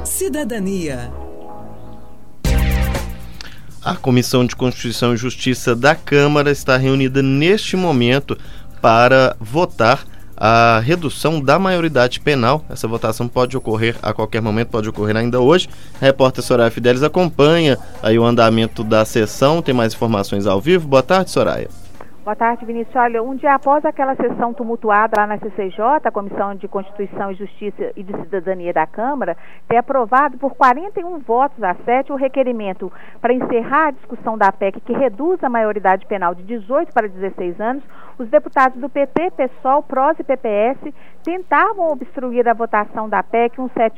Cidadania. A Comissão de Constituição e Justiça da Câmara está reunida neste momento para votar a redução da maioridade penal. Essa votação pode ocorrer a qualquer momento, pode ocorrer ainda hoje. A repórter Soraya Fidelis acompanha aí o andamento da sessão, tem mais informações ao vivo. Boa tarde, Soraya. Boa tarde, Vinícius. Olha, um dia após aquela sessão tumultuada lá na CCJ, a Comissão de Constituição e Justiça e de Cidadania da Câmara, ter aprovado por 41 votos a 7 o requerimento para encerrar a discussão da PEC que reduz a maioridade penal de 18 para 16 anos, os deputados do PT, PSOL, PROS e PPS tentavam obstruir a votação da PEC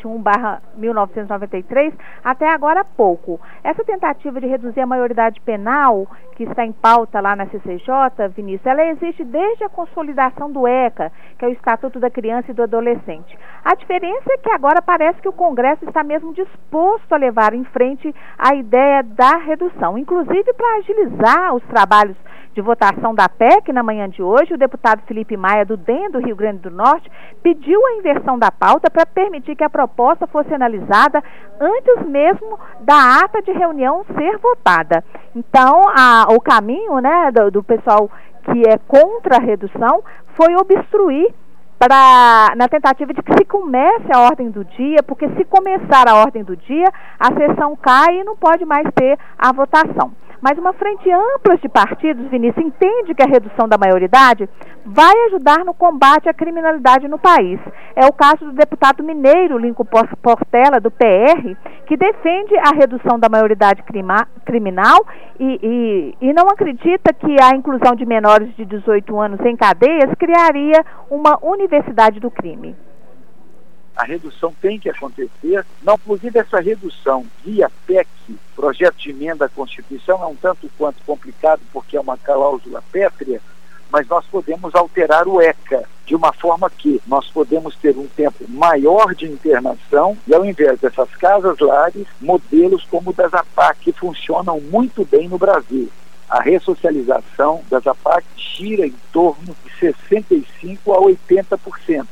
171/1993 até agora há pouco. Essa tentativa de reduzir a maioridade penal, que está em pauta lá na CCJ, Vinícius, ela existe desde a consolidação do ECA, que é o Estatuto da Criança e do Adolescente. A diferença é que agora parece que o Congresso está mesmo disposto a levar em frente a ideia da redução, inclusive para agilizar os trabalhos de votação da PEC na manhã de hoje. O deputado Felipe Maia, do DEM do Rio Grande do Norte, pediu a inversão da pauta para permitir que a proposta fosse analisada antes mesmo da ata de reunião ser votada. Então, o caminho, né, do pessoal que é contra a redução foi obstruir na tentativa de que se comece a ordem do dia, porque se começar a ordem do dia, a sessão cai e não pode mais ter a votação. Mas uma frente ampla de partidos, Vinícius, entende que a redução da maioridade vai ajudar no combate à criminalidade no país. É o caso do deputado mineiro Lincoln Portela, do PR, que defende a redução da maioridade criminal e não acredita que a inclusão de menores de 18 anos em cadeias criaria uma universidade do crime. A redução tem que acontecer, não, inclusive essa redução via PEC, projeto de emenda à Constituição, é um tanto quanto complicado porque é uma cláusula pétrea, mas nós podemos alterar o ECA de uma forma que nós podemos ter um tempo maior de internação e, ao invés dessas casas-lares, modelos como o das APAC, que funcionam muito bem no Brasil. A ressocialização das APAC gira em torno de 65% a 80%.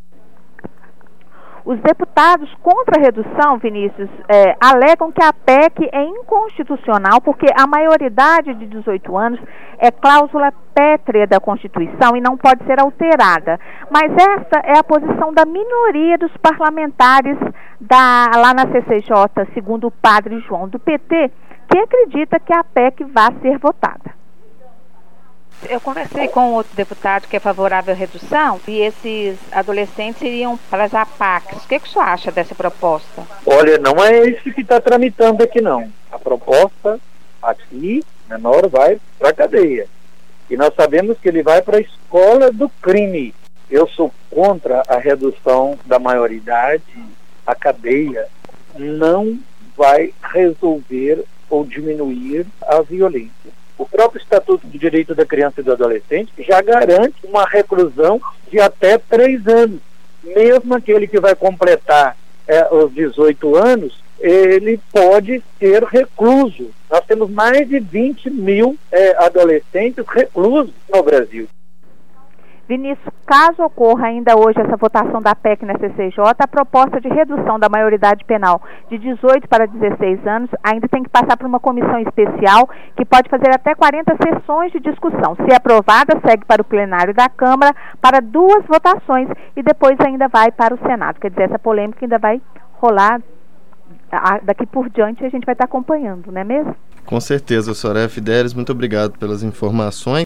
Os deputados contra a redução, Vinícius, alegam que a PEC é inconstitucional porque a maioridade de 18 anos é cláusula pétrea da Constituição e não pode ser alterada. Mas essa é a posição da minoria dos parlamentares lá na CCJ, segundo o padre João, do PT, que acredita que a PEC vai ser votada. Eu conversei com outro deputado que é favorável à redução e esses adolescentes iriam para as APACs. O que o senhor acha dessa proposta? Olha, não é isso que está tramitando aqui não. A proposta aqui, menor vai para a cadeia. E nós sabemos que ele vai para a escola do crime. Eu sou contra a redução da maioridade. A cadeia não vai resolver ou diminuir a violência. O próprio Estatuto do Direito da Criança e do Adolescente já garante uma reclusão de até 3 anos. Mesmo aquele que vai completar os 18 anos, ele pode ser recluso. Nós temos mais de 20 mil adolescentes reclusos no Brasil. Vinícius, caso ocorra ainda hoje essa votação da PEC na CCJ, a proposta de redução da maioridade penal de 18 para 16 anos ainda tem que passar por uma comissão especial que pode fazer até 40 sessões de discussão. Se aprovada, segue para o plenário da Câmara para 2 votações e depois ainda vai para o Senado. Quer dizer, essa polêmica ainda vai rolar daqui por diante, a gente vai estar acompanhando, não é mesmo? Com certeza, Soraya Fidelis, muito obrigado pelas informações.